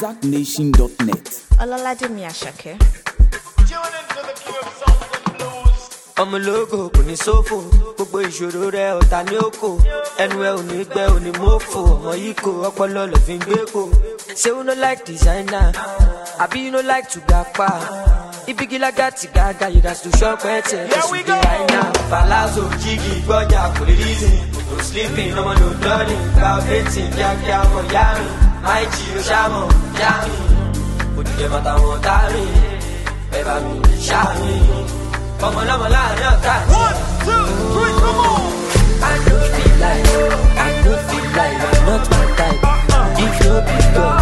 ZackNation.net. Ọlọ́ládé Àṣàkẹ́. ọmọ ológo kò ní sófò gbogbo ìṣòro rẹ ọ̀tá ní òkò ẹnu ẹ ò ní gbẹ ò ní mọ́fò ọmọ yìí kò ọpọlọ lọ fi ń gbé kò. ṣé you no like designer àbí you no like to gapa ibigi lágàtì gàgà you gats to shop ẹ̀tẹ̀ ẹ̀sùn dé àìná. palazzo jígì gbọ́jà kò lè reason no sleeping ọmọ no dawning gba ọ̀bẹ̀tì kíákíá ọmọ yá mi máì jí o ṣàmọ̀ yá mi òdìjẹ́ bàtà wọn tá mi bẹ́ẹ̀ bá mi ṣá mi. Come on, I'm alive, yeah, 1, 2, 3, come on. I don't feel like you're not my type. If you be good,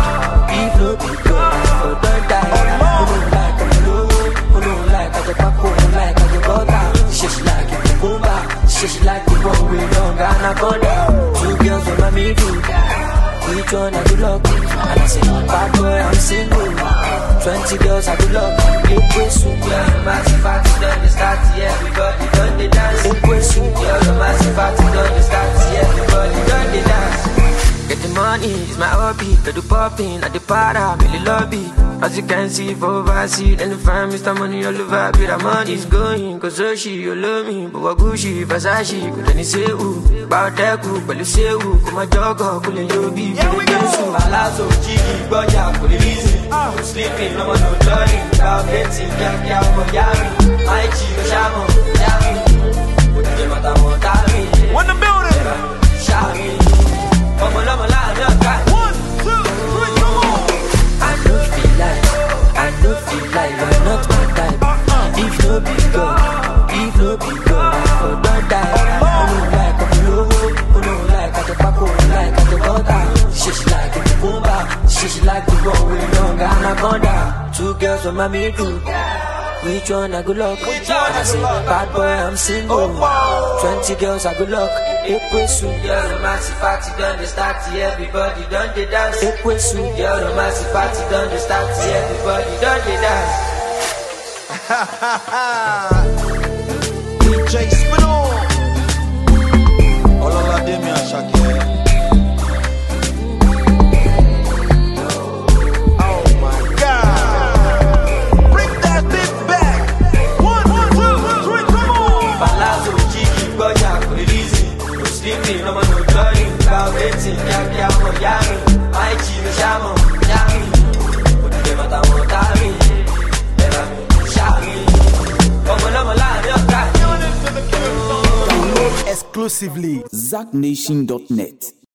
I don't die. Who don't like, I'm low. Who don't like, I just pack, who don't like, I just butter. She's like it, boomba. She's like the one we don't got anaconda. 2 girls on my middle. Which one I do luck? And I say, bad boy, I'm single. 20 girls I do luck. Yeah, massive party done the start, everybody done the dance. Yeah, massive party done the start, everybody done the dance. Get the money, it's my hobby. Get the popping at the para, really lobby. As you can see, for overseas, and the fam, Mr. Money all over, but the money's going. Cause she, you love me, but what Gucci, Versace, could any say who? About that cool, but you say who? Come my dog, couldn't you be? Here we go. Palazzo, Jiggy, Boya, could it easy? I'm sleeping, no one no joining. Now getting, yeah, for Yami. My chico, Shamo, Yami. Put the matter on Tami. One the building, Shami. Come on, I'm alive, yeah, 1, 2, 3, come on. I don't feel like you're not my type. If no be God, I don't die. Who don't like, I'm low. Who don't like, I just pack, who don't like, I just butter. She's like it, boomba. She's like the one we don't got anaconda. 2 girls on my middle. Which one I good luck? I say, bad boy, I'm single. 20 girls I good luck. Yeah, the massive party done the start, everybody done the dance. Yeah, the massive party done the start, everybody done the dance. DJ Spinall. Ọlọ́ládé Àṣàkẹ́. Sleeping, no one no joining. About waiting, yeah, for Yami. My chico, Shamo, Yami. Put the matter on Tami. Bella, Shami. Come on, I'm alive, yeah, Download exclusively ZackNation.net.